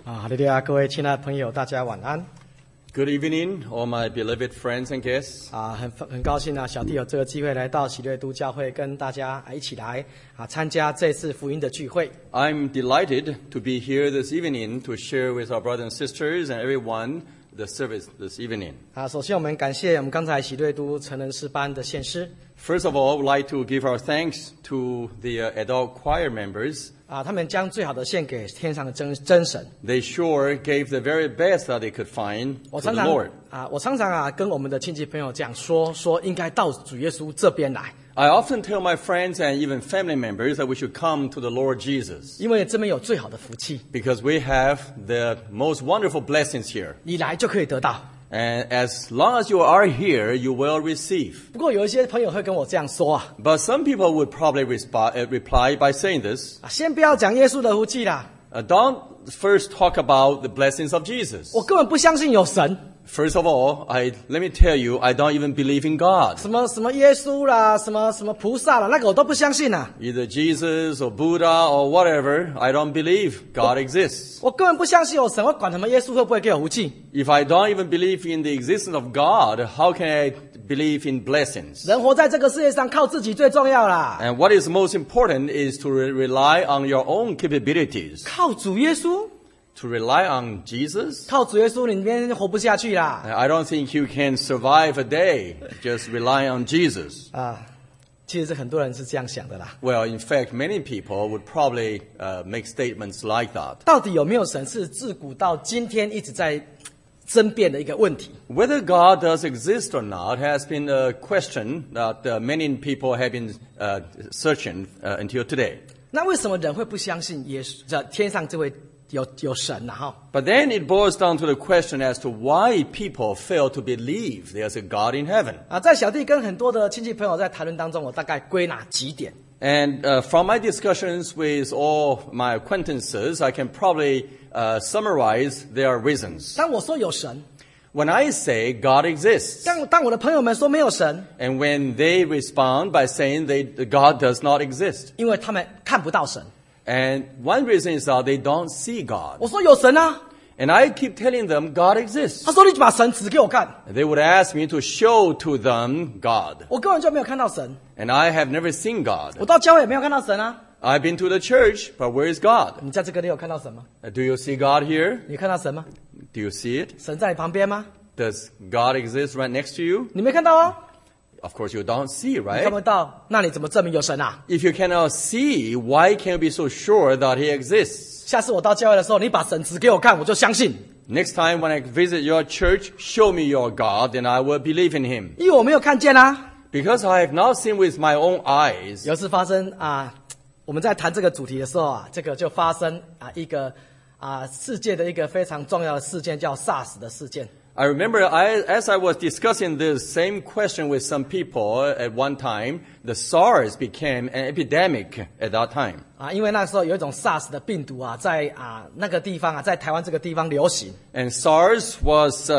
哈利路亚！各位亲爱的朋友，大家晚安。 Good evening, all my beloved friends and guests. 很高兴小弟有这个机会来到喜乐都教会，跟大家一起来参加这次福音的聚会。 I'm delighted to be here this evening to share with our brothers and sisters and everyone the service this evening. 首先我们感谢我们刚才喜乐都成人诗班的献诗。 First of all, I would like to give our thanks to the adult choir members. 他们将最好的献给天上的真神。 They sure gave the very best that they could find to the Lord. 我常常跟我们的亲戚朋友讲说应该到主耶稣这边来。 I often tell my friends and even family members that we should come to the Lord Jesus. 因为这边有最好的福气。 Because we have the most wonderful blessings here. 你来就可以得到。 And as long as you are here, you will receive. 不过有一些朋友会跟我这样说 But some people would probably reply by saying this. 先不要讲耶稣的福气啦。 Don't first talk about the blessings of Jesus. 我根本不相信有神。 First of all, let me tell you, I don't even believe in God. 什么耶稣啦，什么菩萨啦，那个我都不相信啊。 Either Jesus or Buddha or whatever, I don't believe God exists. 我根本不相信有神，我管什么耶稣会不会给我福气。 If I don't even believe in the existence of God, how can I believe in blessings? 人活在这个世界上，靠自己最重要啦。 And what is most important is to rely on your own capabilities. 靠主耶稣。 To rely on Jesus? 靠主耶稣里面活不下去啦。 I don't think you can survive a day just relying on Jesus. 其实很多人是这样想的啦。 Well, in fact, many people would probably make statements like that. 到底有没有神是自古到今天一直在争辩的一个问题。 Whether God does exist or not has been a question that many people have been searching until today. 那为什么人会不相信耶稣？天上这位有神哈。 But then it boils down to the question as to why people fail to believe there's a God in heaven. 在小弟跟很多的亲戚朋友在谈论当中，我大概归纳几点。 And from my discussions with all my acquaintances, I can probably summarize their reasons. 当我说有神 When I say God exists, 当我的朋友们说没有神 and when they respond by saying God does not exist, 因为他们看不到神。 and one reason is that they don't see God. 我说有神啊 And I keep telling them God exists. 他说你把神指给我看 They would ask me to show to them God. 我根本就没有看到神 And I have never seen God. 我到教会也没有看到神啊 I've been to the church, but where is God? 你在这个里有看到神吗 Do you see God here? 你看到神吗 Do you see it? 神在你旁边吗 Does God exist right next to you? 你没看到啊 Of course you don't see, 你 right? 看不到那你怎么证明有神啊 If you cannot see, why can't you be so sure that He exists? 下次我到教会的时候你把神指给我看我就相信 Next time when I visit your church, show me your God, and I will believe in Him. 因为我没有看见啊 Because I have not seen with my own eyes. 有一次发生我们在谈这个主题的时候这个就发生一个世界的一个非常重要的事件叫 SARS 的事件 I remember as I was discussing this same question with some people at one time, the SARS became an epidemic at that time. 因为那时候有一种 SARS 的病毒在那个地方在台湾这个地方流行 And SARS was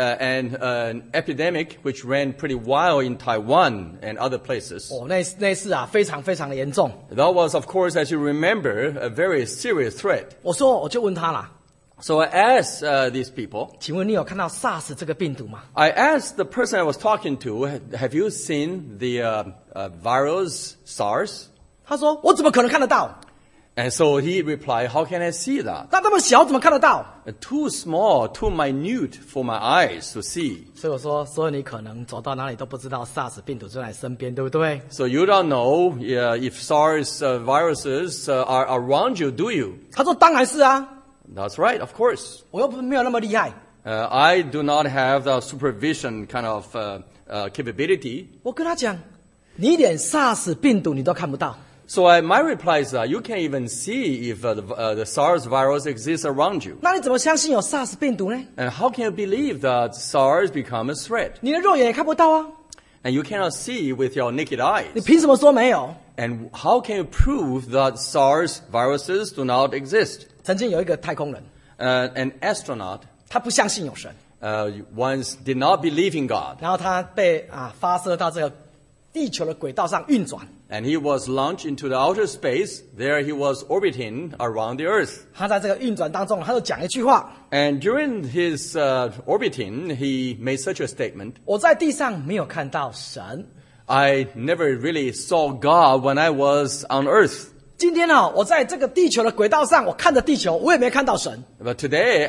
an epidemic which ran pretty wild in Taiwan and other places. 那次非常非常的严重 That was, of course, as you remember, a very serious threat. 我就问他啦 So I asked these people, 请问你有看到 SARS 这个病毒吗 I asked the person I was talking to, have you seen the virus SARS? 他说我怎么可能看得到 And so he replied, how can I see that? 那么小怎么看得到 Too small, too minute for my eyes to see. 所以我说所以你可能走到哪里都不知道 SARS 病毒就在你身边对不对 So you don't know if SARS viruses are around you, do you? 他说当然是啊 That's right, of course. 我又没有那么厉害 I do not have the supervision kind of capability. 我跟他讲你连 SARS 病毒你都看不到 So my reply is that you can't even see if the SARS virus exists around you. 那你怎么相信有 SARS 病毒呢 And how can you believe that SARS become a threat? 你的肉眼也看不到啊 And you cannot see with your naked 你 eyes. 凭什么说没有 And how can you prove that SARS viruses do not exist? 曾经有一个太空人 An astronaut 他不相信有神 once did not believe in God. 然后他被发射到这个地球的轨道上运转 And he was launched into the outer space. There he was orbiting around the earth. 他在这个运转当中，他就讲一句话 And during his orbiting, he made such a statement. 我在地上没有看到神。 I never really saw God when I was on earth. 今天我在这个地球的轨道上，我看着地球，我也没看到神。 But today,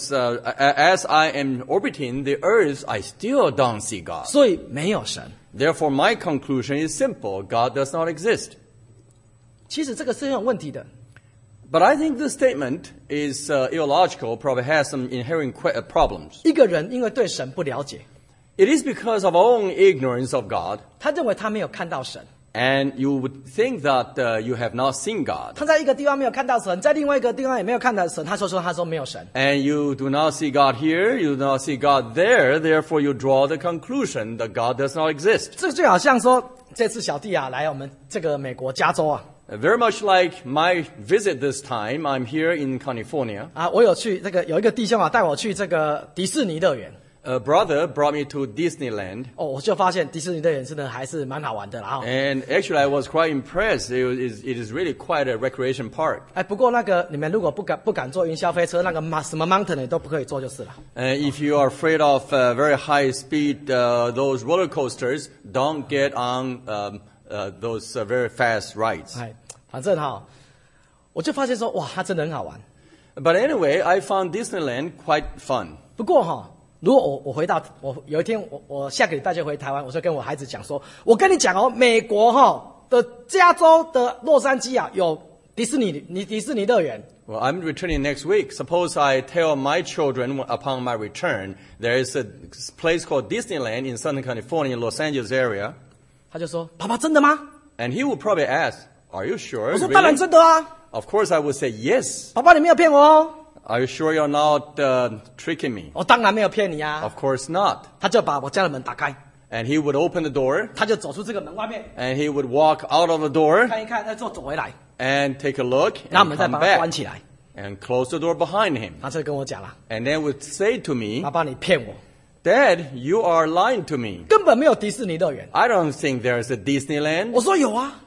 as I am orbiting the earth, I still don't see God. 所以没有神。 Therefore, my conclusion is simple. God does not exist. 其实这个是很有问题的。 But I think this statement is illogical, probably has some inherent problems. 一个人因为对神不了解， It is because of our own ignorance of God. 他认为他没有看到神。 And you would think that you have not seen God. 他在一个地方没有看到神，在另外一个地方也没有看到神，他说没有神。 And you do not see God here, you do not see God there, therefore you draw the conclusion that God does not exist. 这就好像说，这次小弟来我们这个美国加州啊， Very much like my visit this time, I'm here in California. 我有去有一个弟兄带我去这个迪士尼乐园。 A brother brought me to Disneyland. 我就发现迪士尼乐园真的还是蛮好玩的啦。 And actually I was quite impressed. It is really quite a recreation park. 不过你们如果不敢坐云霄飞车，那个什么 mountain 你都不可以坐就是了。 If you are afraid of very high speed, those roller coasters, don't get on those very fast rides. 反正我就发现说，哇，它真的很好玩。 But anyway, I found Disneyland quite fun. 不过如果我回到有一天我下个礼拜就回台湾，我就跟我孩子讲说，我跟你讲美国的加州的洛杉矶有迪士尼乐园。 Well, I'm returning next week. Suppose I tell my children upon my return, there is a place called Disneyland in Southern California, Los Angeles area. 他就说，爸爸真的吗？ And he would probably ask, are you sure? 我说当然 Really? 真的啊。 Of course I would say yes. 爸爸你没有骗我哦。 Are you sure you're not tricking me? 我当然没有骗你啊。 Of course not. 他就把我家的门打开， And he would open the door, 他就走出这个门外面， and he would walk out of the door 看一看，再走回来， and take a look 然后我 and 们再 come 把它关 back 起来。 and close the door behind him. 他就跟我讲了， And then would say to me, 爸爸你骗我， Dad, you are lying to me. 根本没有迪士尼乐园。 I don't think there's a Disneyland. 我说有啊，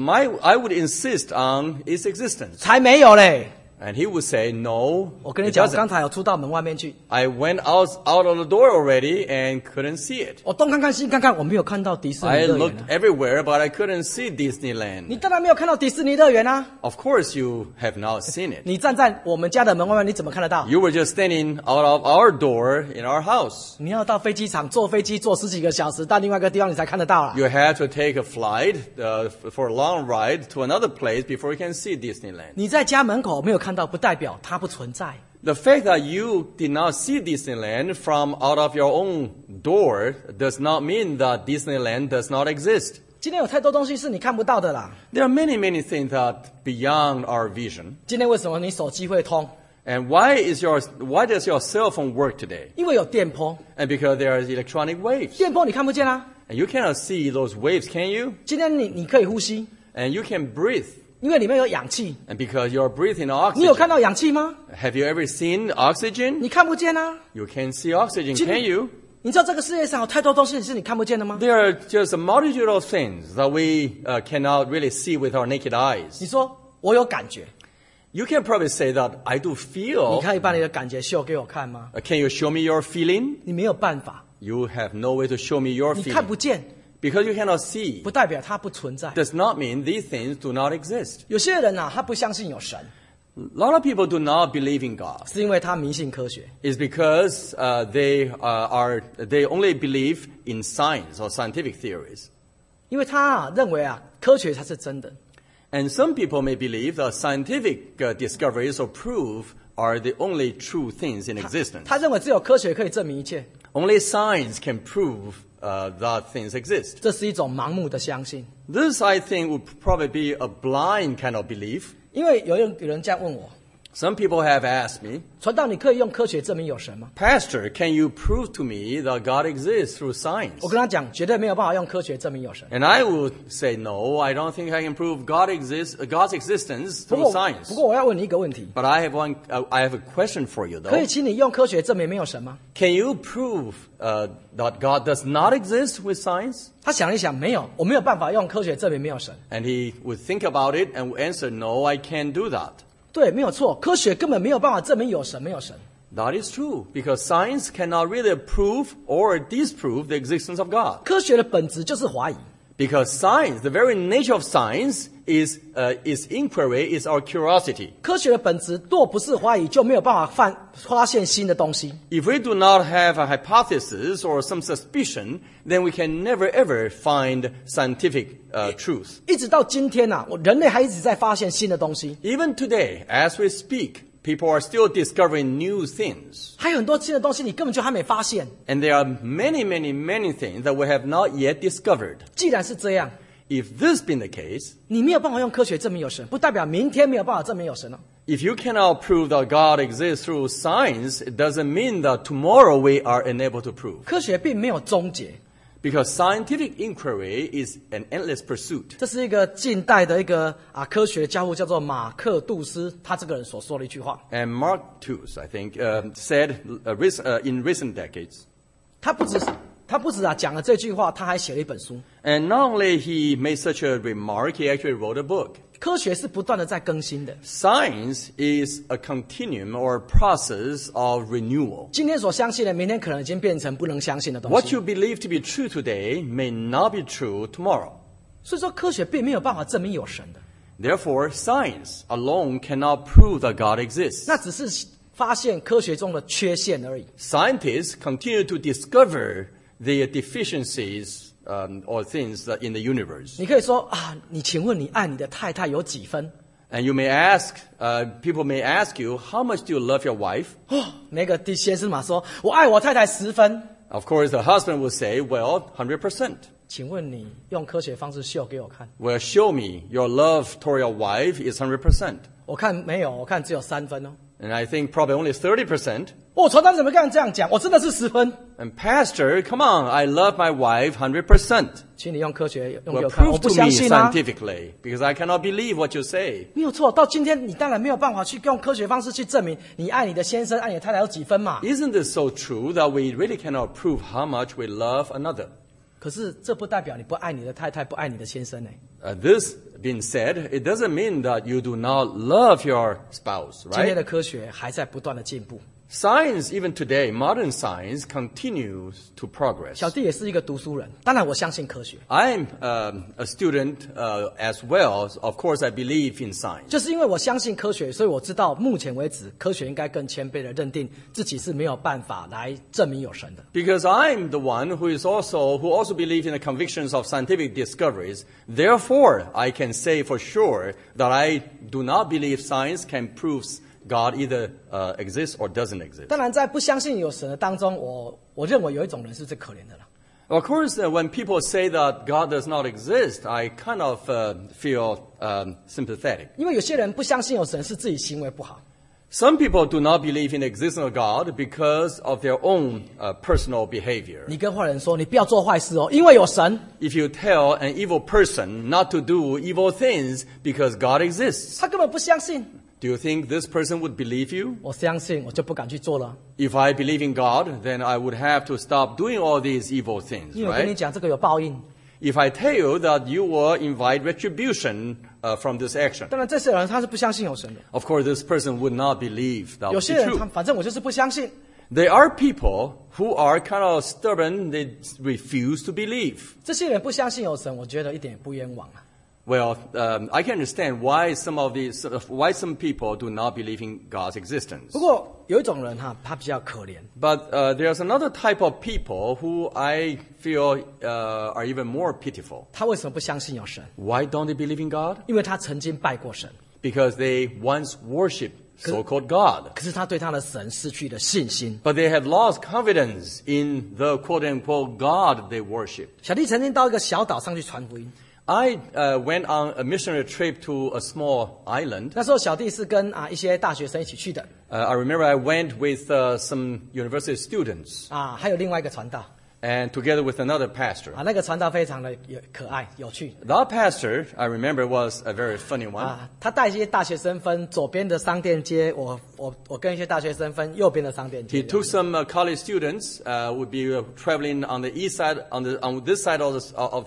I would insist on its existence. 才没有嘞。 And he would say, no, 我跟你 it 讲，我刚 doesn't. 才有出到门外面去， I went out of the door already and couldn't see it. 我东看看西看看，我没有看到迪士尼 I 乐园 looked 啊。 everywhere, but I couldn't see 你 Disneyland. 当然没有看到迪士尼乐园啊！ Of course you have not seen it. 你站在我们家的门外面，你怎么看得到？ You were just standing out of our door in our house. 你要到飞机场坐飞机坐10几个小时，到另外一个地方你才看得到啦。 You had to take a flight for a long ride to another place before you can see Disneyland. 你在家门口没有看到，不代表它不存在。 The fact that you did not see Disneyland from out of your own door does not mean that Disneyland does not exist. 今天有太多东西是你看不到的啦。 There are many, many things that beyond our vision. 今天为什么你手机会通？ And why does your cell phone work today? 因为有电波， And because there are electronic waves. 电波你看不见啊。 And you cannot see those waves, can you? 今天你可以呼吸， And you can breathe. 因为里面有氧气。 And because you're breathing 你有看 oxygen. 到氧气吗？ Have you ever seen oxygen? 你看不见啊。 You can see oxygen, 今 can you? 你知道这个世界上有太多东西是你看不见的吗？ There are just a multitude of things that we cannot really see with our naked eyes. 你说我有感觉， You can probably say that I do 你 feel. 可以把你的感觉秀给我看吗？ Can you show me your feeling? 你没有办法， You have no way to show me your 你看不 feeling. 见， Because you cannot see 不代表它不存在。 does not mean these things do not exist. 有些人他不相信有神， A lot of people do not believe in God. 是因为他迷信科学。 It's because they only believe in science or scientific theories. 因为他认为科学才是真的。 And some people may believe that scientific discoveries or proof are the only true things in existence. 他认为只有科学可以证明一切， Only science can prove that things exist. 这是一种盲目的相信。 This, I think, would probably be a blind kind of belief. 因为有人这样问我， Some people have asked me, 传道，你可以用科学证明有神吗？ Pastor, can you prove to me that God exists through science? 我跟他讲，绝对没有办法用科学证明有神。 And I would say, no, I don't think I can prove God's existence 不 through 过 science. 我要问你一个问题， But I have a question for you, 可以 though. 请你用科学证明没有神吗？ Can you prove that God does not exist with science? 他想一想，没有，我没有办法用科学证明没有神。 And he would think about it and would answer, no, I can't do that. 对，没有错，科学根本没有办法证明有神没有神。 That is true, because science cannot really prove or disprove the existence of God. 科学的本质就是怀疑。 Because science, the very nature of science is inquiry, is our curiosity. 科学的本质若不是怀疑，就没有办法发现新的东西。 If we do not have a hypothesis or some suspicion, then we can never ever find scientific truth. 一直到今天啊，人类还一直在发现新的东西， Even today, as we speak, people are still discovering new things. 还有很多新的东西你根本就还没发现。 And there are many, many, many things that we have not yet discovered. 既然是这样， If this been the case, 你没有办法用科学证明有神，不代表明天没有办法证明有神了。 if you cannot prove that God exists through science, it doesn't mean that tomorrow we are unable to prove. 科学并没有终结， Because scientific inquiry is an endless pursuit. 这是一个近代的一个科学教父，叫做马克杜斯，他这个人所说的一句话。 And Mark Tooth, I think, said in recent decades. 他不止讲了这句话，他还写了一本书。 And not only he made such a remark, he actually wrote a book. 科学是不断的在更新的。 Science is a continuum or process of renewal. 今天所相信的，明天可能已经变成不能相信的东 What 西。 you believe to be true today may not be true tomorrow. 所以说，科学并没有办法证明有神的， Therefore, science alone cannot prove that God exists. 那只是发现科学中的缺陷而已。 Scientists continue to discover the deficiencies or things in the universe. 你可以说啊，请问你爱你的太太有几分？ And you may ask, people may ask you, how much do you love your wife? 那个第先生嘛说，我爱我太太10分。 Of course, the husband will say, well, 100%. 请问你用科学方式秀给我看？ Well, show me your love toward your wife is 100%. 我看没有，我看只有3分哦。 And I think probably only 30%. 传道怎么敢这样讲？我真的是10分。 And Pastor, come on, I love my wife 100%. 请你用科学用给 Well, 我看，我 prove 不 to 相 me 信啊。 scientifically, because I cannot believe what you say. 没有错，到今天你当然没有办法去用科学方式去证明你爱你的先生、爱你的太太有几分嘛。 Isn't it so true that we really cannot prove how much we love another? 可是这不代表你不爱你的太太、不爱你的先生呢。 This being said, it doesn't mean that you do not love your spouse, 今天 right? 的科学还在不断的进步。 Science, even today, modern science continues to progress. 小弟也是一个读书人，当然我相信科学， I'm a student as well. Of course, I believe in science. 就是因为我相信科学，所以我知道目前为止，科学应该更谦卑的认定自己是没有办法来证明有神的。 Because I'm the one who also believes in the convictions of scientific discoveries. Therefore, I can say for sure that I do not believe science can prove God either exists or doesn't exist. 当然，在不相信有神的当中，我认为有一种人是最可怜的了。 Of course, when people say that God does not exist, I kind of feel sympathetic. 因为有些人不相信有神，是自己行为不好。 Some people do not believe in the existence of God because of their own personal behavior. 你跟坏人说，你不要做坏事哦，因为有神。 If you tell an evil person not to do evil things because God exists, 他根本不相信。 do you think this person would believe you? 我相信，我就不敢去做了。 If I believe in God, then I would have to stop doing all these evil things, 因为我跟你 right? 讲，这个有报应。 If I tell you that you will invite retribution from this action, 当然，这些人他是不相信有神的。 of course, this person would not believe that 有 would 些 be 人 true. 反正我就是不相信。 There are people who are kind of stubborn, they refuse to believe. 这些人不相信有神，我觉得一点也不冤枉啊。 Well, I can understand why why some people do not believe in God's existence. 不过有一种人他比较可怜， But there's another type of people who I feel are even more pitiful. 他为什么不相信有神？ Why don't they believe in God? 因为他曾经拜过神， Because they once worshipped so-called God. 可是他对他的神失去了信心。 But they have lost confidence in the quote-unquote God they worship. 小弟曾经到一个小岛上去传福音， I went on a missionary trip to a small island. 那时候小弟是跟一些大学生一起去的 I remember I went with some university students 还有另外一个传道 and together with another pastor. 那个传道非常的可爱有趣 That pastor, I remember, was a very funny one. 他带一些大学生分左边的商店街，我跟一些大学生分右边的商店街。 He took some college students would be traveling on the east side, on this side of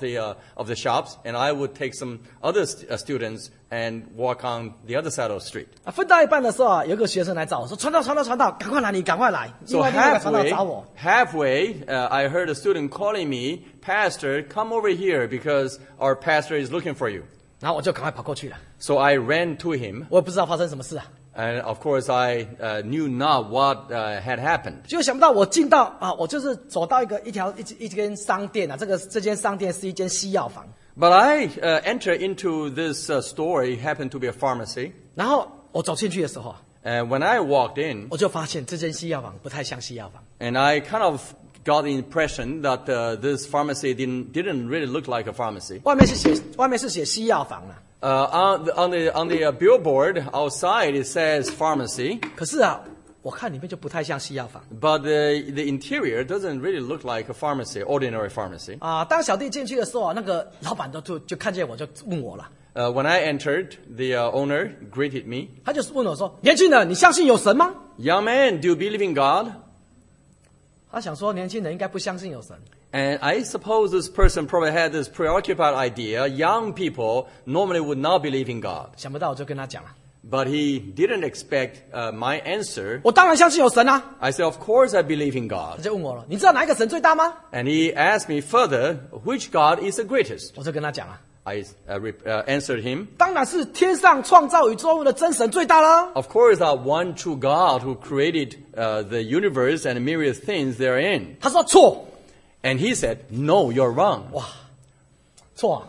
the shops, and I would take some other students and walk on the other side of the street. 分到一半的时候有一个学生来找我说：“传道，赶快来，你赶快来。” So 另外一个传道找我。 halfway, I heard a student calling me, "Pastor, come over here because our pastor is looking for you." 然后我就赶快跑过去了。 So I ran to him, 我也不知道发生什么事 and of course I knew not what had happened. 结果想不到我进到我就是走到一间商店这间商店是一间西药房。 But I entered into this store. It happened to be a pharmacy. 然后我走进去的时候 And when I walked in, 我就发现这间西药房不太像西药房。 and I kind of got the impression that this pharmacy didn't really look like a pharmacy. 外面是写西药房 On the billboard outside it says pharmacy, 可是我看里面就不太像西药房 but the interior doesn't really look like a pharmacy, ordinary pharmacy. 当小弟进去的时候那个老板就看见我就问我了， When I entered, the owner greeted me. 他就是问我说：“年轻人，你相信有神吗？” "Young man, do you believe in God?" 他想说年轻人应该不相信有神。 And I suppose this person probably had this preoccupied idea. Young people normally would not believe in God. 想不到我就跟他讲了， But he didn't expect my answer. 我当然相信有神啊。 I said, "Of course I believe in 他 God." 就问我了，你知道哪一个神最大吗？ And he asked me further, which God is the greatest? 我就跟他讲了， I answered him, 当然是天上创造宇宙的真神最大啦。 of course that one true God who created the universe and myriad things therein. 他说错， And he said, "No, you're wrong." 错。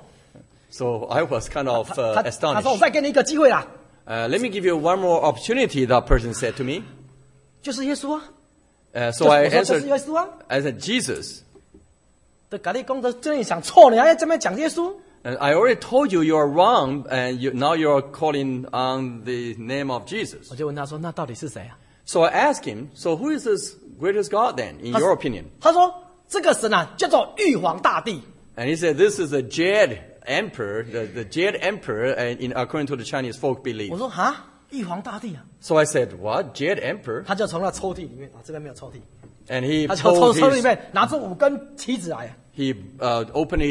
So I was kind of 他说我 astonished. 再给你一个机会啦， Let me give you one more opportunity, that person said to me. 就是耶稣啊。 So I 我说这是 answered, 耶稣啊。 I said, "Jesus." 的咖喱公的真理想错，你还在这边讲耶稣？ And I already told you you're wrong, and now you're calling on the name of Jesus. 我就问他说，那到底是谁啊？ So I asked him, so who is this greatest God then, in your opinion? 他说这个神叫做玉皇大帝。 And he said, this is the Jade Emperor, the Jade Emperor, according to the Chinese folk belief. 我说玉皇大帝啊。 So I said, what? Jade Emperor? 他就从那抽屉里面这边没有抽屉， And he 他就从 pulled 抽屉里 his, 面拿出5根旗子来。 he opened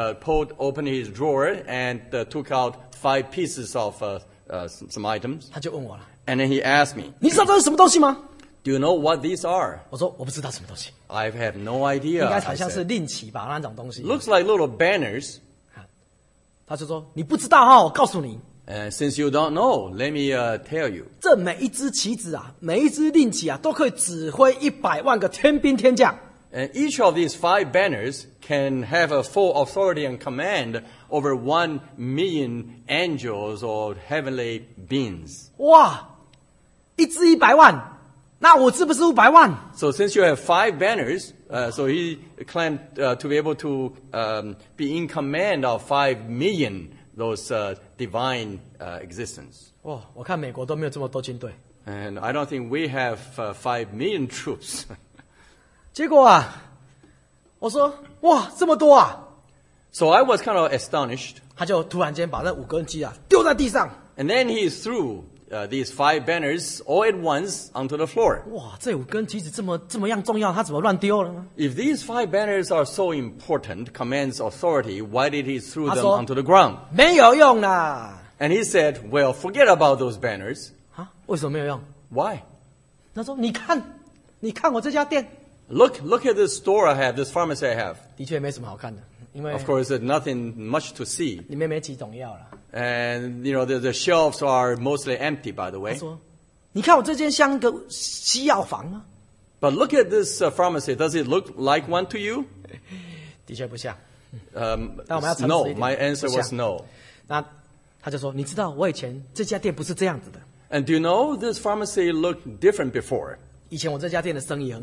his drawer and took out 5 pieces of some items. 他就问我了， And then he asked me, 你知道这是什么东西吗？ do you know what these are? 我说我不知道什么东西， I have no 应 idea. 该 I 好像是 said. 令旗吧那种东西。 Looks like little banners. 他就说你不知道我告诉你， Since you don't know, let me tell you. 这每一支旗子每一支令旗都可以指挥100万个天兵天将。 And each of these 5 banners can have a full authority and command over 1 million angels or heavenly beings. 哇，一支100万，那我是不是500万？ So since you have 5 banners, so he claimed to be able to be in command of 5 million those divine existence. 哇，我看美国都没有这么多军队。 And I don't think we have 5 million troops. 结果我说哇这么多 So I was kind of astonished. 他就突然间把那5根旗丢在地上。 And then he threw these 5 banners all at once onto the floor. 哇，这5根旗子这么样重要，他怎么乱丢了呢？ If these 5 banners are so important, commands authority, why did he throw them 他说 onto the ground? 没有用啦。 And he said, well, forget about those banners. 为什么没有用？ Why? 他说你看我这家店， Look at this store I have, this pharmacy I have. 的确没什么好看的，因为 Of course, there's nothing much to see. 里面没几种药了。 And, the shelves are mostly empty, by the 他 way. 说你看我这间像个西药房吗？ But look at this pharmacy. Does it look like one to you? 的确不像。 No, 我们要诚实一点。 my answer 不像。 was no. 那他就说你知道我以前这家店不是这样子的， And do you know this pharmacy looked different before? 以前我这家店的生意很好，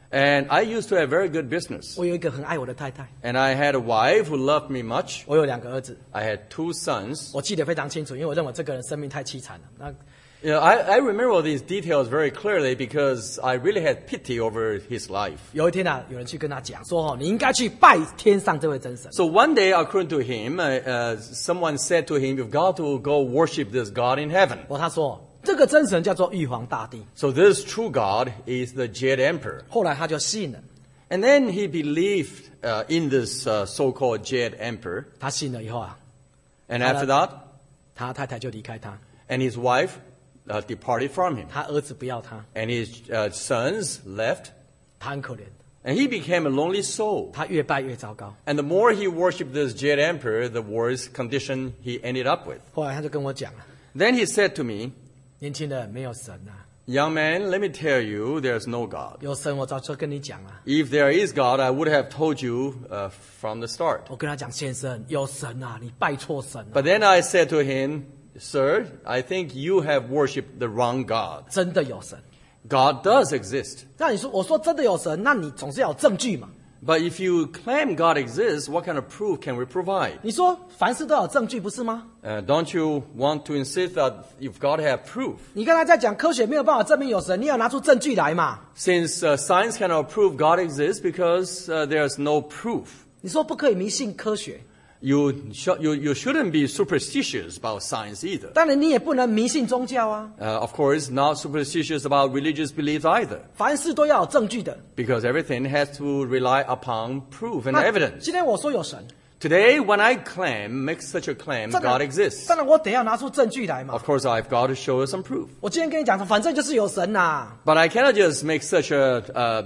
And I used to have very good business. 我有一个很爱我的太太， And I had a wife who loved me much. 我有2个儿子。 I had 2 sons. 我记得非常清楚，因为我认为这个人生命太凄惨了。那 You know, I remember all these details very clearly because I really had pity over his life. 有一天啊，有人去跟他讲说：“你应该去拜天上这位真神。” So one day, according to him, someone said to him, "You've got to go worship this God in heaven." 他说这个真神叫做玉皇大帝。 So this true God is the Jade Emperor. 后来他就信了， And then he believed in this so-called Jade Emperor. 他信了以后啊， And after that, 他太太就离开他， and his wife departed from him. 他儿子不要他， And his sons left. 他很可怜， And he became a lonely soul. 他越拜越糟糕。 And the more he worshipped this Jade Emperor, the worse condition he ended up with. 后来他就跟我讲了， Then he said to me, 年轻人没有神啊， "Young man, let me tell you, there's no God. 有神我早就跟你讲了。 If there is God, I would have told you from the start." 我跟他讲，先生有神啊，你拜错神了， But then I said to him, "Sir, I think you have worshipped the wrong God. 真的有神。 God does exist. 那你说我说真的有神，那你总是要有证据嘛？ But if you claim God exists, what kind of proof can we provide? 你说凡事都有证据，不是吗？ Don't you want to insist that you've got to have proof? 你刚才在讲科学没有办法证明有神，你要拿出证据来嘛？ Since science cannot prove God exists because there's no proof. 你说不可以迷信科学， You shouldn't be superstitious about science either. 当然你也不能迷信宗教啊。 Of course, not superstitious about religious beliefs either, 凡事都要有证据的。 because everything has to rely upon proof and 那 evidence. 今天我说有神， Today, when I make such a claim, 当 God 然 exists. 当然我得要拿出证据来嘛。 Of course, I've got to show you some proof. 我今天跟你讲说，反正就是有神呐、 But I cannot just make such a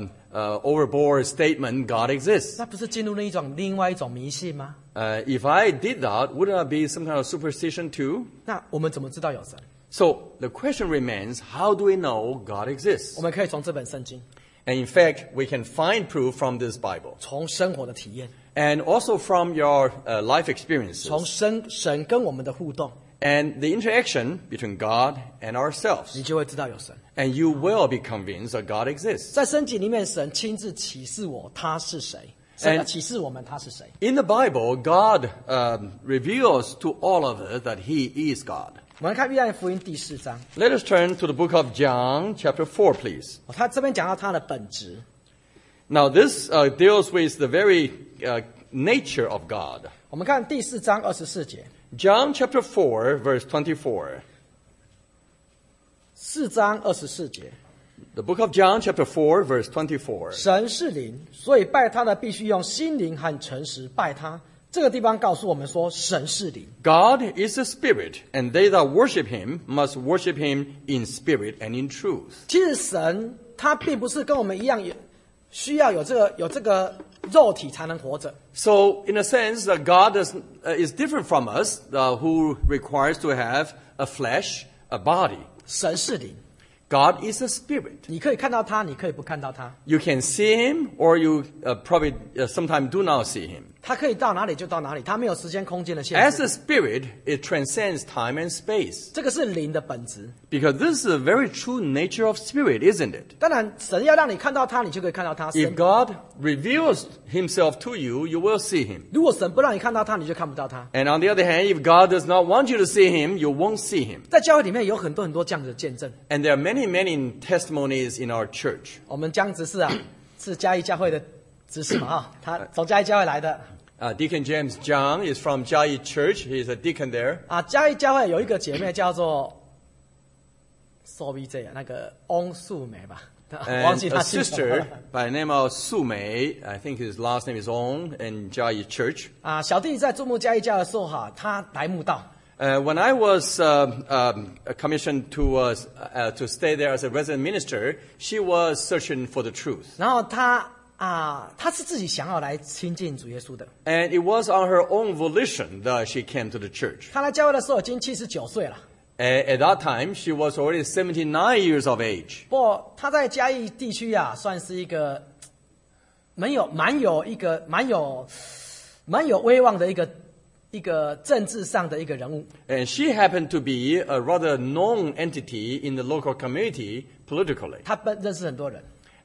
overboard statement, God exists. 那不是进入另外一种迷信吗？ If I did that, wouldn't that be some kind of superstition too? 那我们怎么知道有神？ So the question remains, how do we know God exists? 我们可以从这本圣经， And in fact, we can find proof from this Bible. 从生活的体验， And also from your life 从 experiences. 神跟我们的互动， And the interaction between God and 你 ourselves. 就会知道有神。 And you will be convinced that God exists. 在圣经里面，神亲自启示我他是谁，神要启示我们他是谁。 In the Bible, God reveals to all of us that He is God. 我们看约翰福音第4章， Let us turn to the book of John, chapter 4, please. 他这边讲到他的本质。 Now, this deals with the very nature of God. 我们看第4章24节， John chapter 4, verse 24. 4章24节， The book of John chapter 4, verse 24. 神是灵，所以拜他的必须用心灵和诚实拜他。这个地方告诉我们说，神是灵。 God is a spirit, and they that worship him must worship him in spirit and in truth. 其实神他并不是跟我们一样需要有这个肉体才能活着。 So, in a sense, God is different from us, who requires to have a flesh, a body. 神是灵， God is a spirit. 你可以看到他，你可以不看到他， You can see him, or you probably sometimes do not see him. 他可以到哪里就到哪里，他没有时间空间的限 As 制。 a spirit, it transcends time and space. 这个是灵的本质。 Because this is a very true nature of spirit, isn't it? 当然，神要让你看到他，你就可以看到他。 If 神 God reveals himself to you, you will see him. 如果神不让你看到他，你就看不到他。 And on the other hand, if God does not want you to see him, you won't see him. 在教会里面有很多这样的见证。 And there are many, many testimonies in our church. 我们江执事啊，是嘉义教会的执事嘛啊，他从嘉义教会来的 Deacon James Zhang is from Jiayi Church. He's a deacon there. 啊。嘉义教会有一个姐妹叫做 SOBJ 那个翁素梅吧，忘 And 记 a 她姓什么 sister 了 by the name of Su Mei, I think his last name is Ong, in Jiayi Church. 啊。小弟在注目嘉义教会的时候哈，他来慕道。 When I was commissioned to stay there as a resident minister, she was searching for the truth. 然后他是自己想要来亲近主耶稣的。 And it was on her own volition that she came to the church. 他来教会的时候已经79岁了， At that time, she was already 79 years of age. 不过他在嘉义地区啊，算是一个蛮有威望的一个政治上的一个人物。 And she happened to be a rather known entity in the local community politically. 他认识很多人，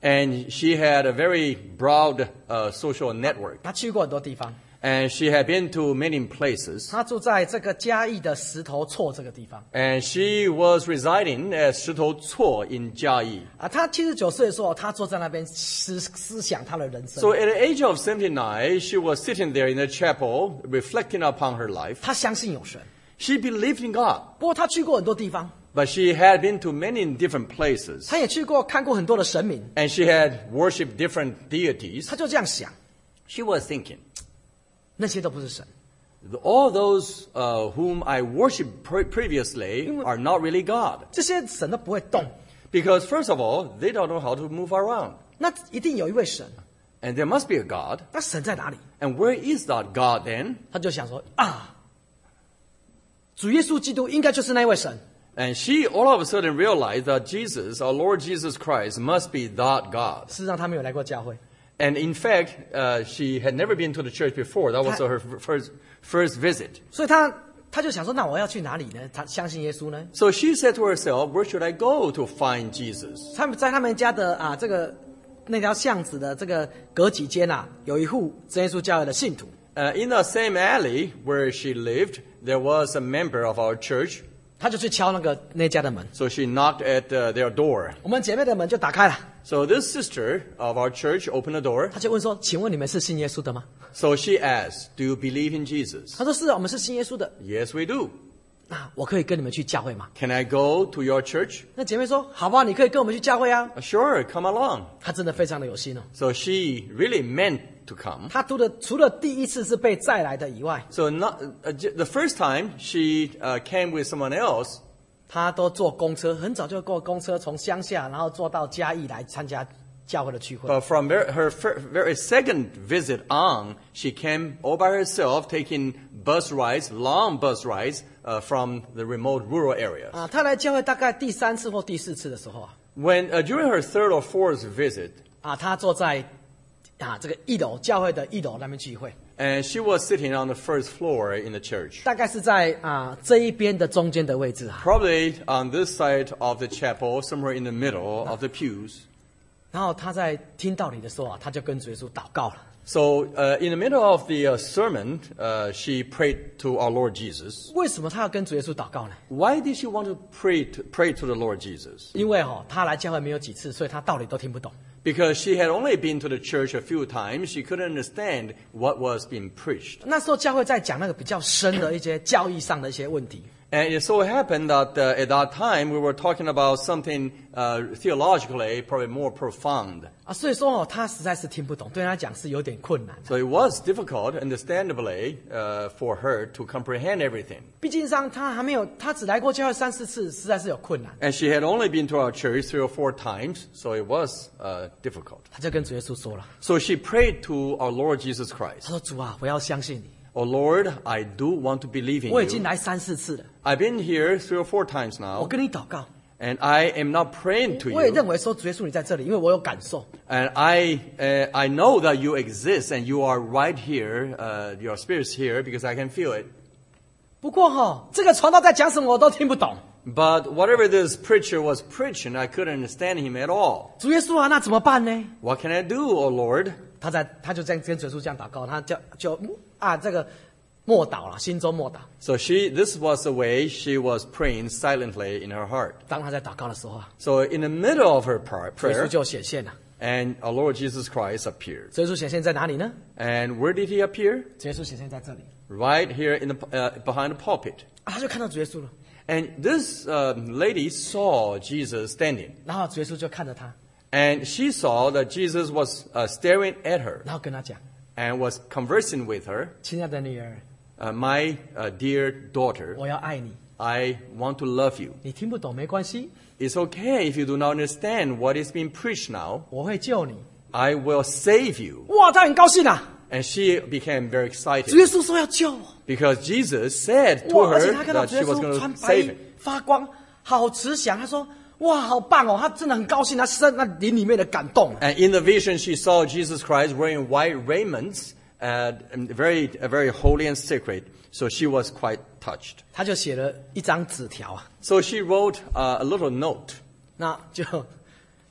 And she had a very broad social network. 他去过很多地方。 And she had been to many places. 他住在这个嘉义的石头厝这个地方。 And she was residing at 石头厝 in Jiayi. 他79岁的时候，他坐在那边思想他的人生。 So at the age of 79, she was sitting there in the chapel, reflecting upon her life. 他相信有神， She believed in God, 不过他去过很多地方， but she had been to many different places. 他也去过看过很多的神明， And she had worshipped different deities. 他就这样想， She was thinking, 那些都不是神， all those whom I worshipped previously are not really God. 这些神都不会动， Because first of all, they don't know how to move around. 那一定有一位神， And there must be a God. 那神在哪里？ And where is that God then? 他就想说啊，主耶稣基督应该就是那位神。 And she all of a sudden realized that Jesus, our Lord Jesus Christ, must be that God. 事实上，他没有来过教会， And in fact, she had never been to the church before. That was her first visit. 所以他就想说，那我要去哪里呢？他相信耶稣呢？ So she said to herself, where should I go to find Jesus? 他们在他们家的这个那条巷子的这个隔几间有一户真耶稣教会的信徒， In the same alley where she lived, there was a member of our church. 他就去敲那家的门， So she knocked at their door. 我们姐妹的门就打开了。 So this sister of our church opened the door. 他就问说：“请问你们是信耶稣的吗 So she asked, do you believe in Jesus?？” 他说：“是，我们是信耶稣的。 Yes, we do. 那我可以跟你们去教会吗 Can I go to your church?？” 那姐妹说：“好吧，你可以跟我们去教会啊。 Sure, come along. ” 她真的非常的有心哦。 So she really meant to come. 她除了第一次是被载来的以外， So the first time she came with someone else, 她都坐公车，很早就坐公车从乡下，然后坐到嘉义来参加教会的聚会。 but from her very second visit on, she came all by herself, taking bus rides, long bus rides from the remote rural areas. 她来教会大概第3次或第4次的时候 When during her third or fourth visit, 她坐在这个1楼教会的1楼那边聚会， and she was sitting on the first floor in the church, 大概是在这一边的中间的位置 probably on this side of the chapel, somewhere in the middle of the pews. 然后她在听道理的时候她就跟主耶稣祷告了。 So in the middle of the sermon, she prayed to our Lord Jesus. 为什么她要跟主耶稣祷告呢？ Why did she want to pray to the Lord Jesus? 因为她来教会没有几次，所以她道理都听不懂。 Because she had only been to the church a few times, she couldn't understand what was being preached. 那时候教会在讲那个比较深的一些教义上的一些问题。 And it so happened that at that time we were talking about something theologically probably more profound. 所以说她实在是听不懂，对她讲是有点困难。 So it was difficult, understandably, for her to comprehend everything. 毕竟她只来过教会3、4次，实在是有困难。 And she had only been to our church 3 or 4 times, so it was difficult. 她就跟主耶稣说了， So she prayed to our Lord Jesus 她 Christ. 说：“主啊，我要相信你， Oh Lord, I do want to believe in 我已经 you. 来3、4次了， I've been here 3 or 4 times 我 now, 跟你祷告。 and I am not praying to 我也 you. 认为说主耶稣你在这里，因为我有感受。 And I know that you exist and you are right here, your spirit's here because I can feel it. 不过这个传道在讲什么我都听不懂。 But whatever this preacher was preaching, I couldn't understand him at all. 主耶稣啊，那怎么办呢？” What can I do, oh Lord? 他就这样跟主耶稣这样祷告，他就这个默祷了，心中默祷。 So this was the way she was praying silently in her heart. 当他在祷告的时候 So in the middle of her 主耶稣 prayer, 就显现了。 and our Lord Jesus Christ appeared. 主耶稣显现在哪里呢？ And where did he appear? 主耶稣显现在这里， Right here in behind the pulpit. 他就看到主耶稣了。 And this lady saw Jesus standing. 然后主耶稣就看着他， And she saw that Jesus was staring at her 然后跟他讲 and was conversing with her. 亲爱的女儿， My dear daughter, 我要爱你。 I want to love you. 你听不懂没关系， It's okay if you do not understand what is being preached now. 我会救你。 I will save you. 哇，他很高兴啊！ And she became very 主 excited 耶稣说要救我。 because Jesus said to 哇，而且 her 他看到 that 主耶 she was 稣 going 穿 to 白 save 衣 him. 发光，好慈祥。他说：“哇，好棒哦！”他真的很高兴，他灵里面的感动。 And in the vision, she saw Jesus Christ wearing white raiments, and very holy and sacred. So she was quite touched. 他就写了一张纸条啊， So she wrote a little note. 那就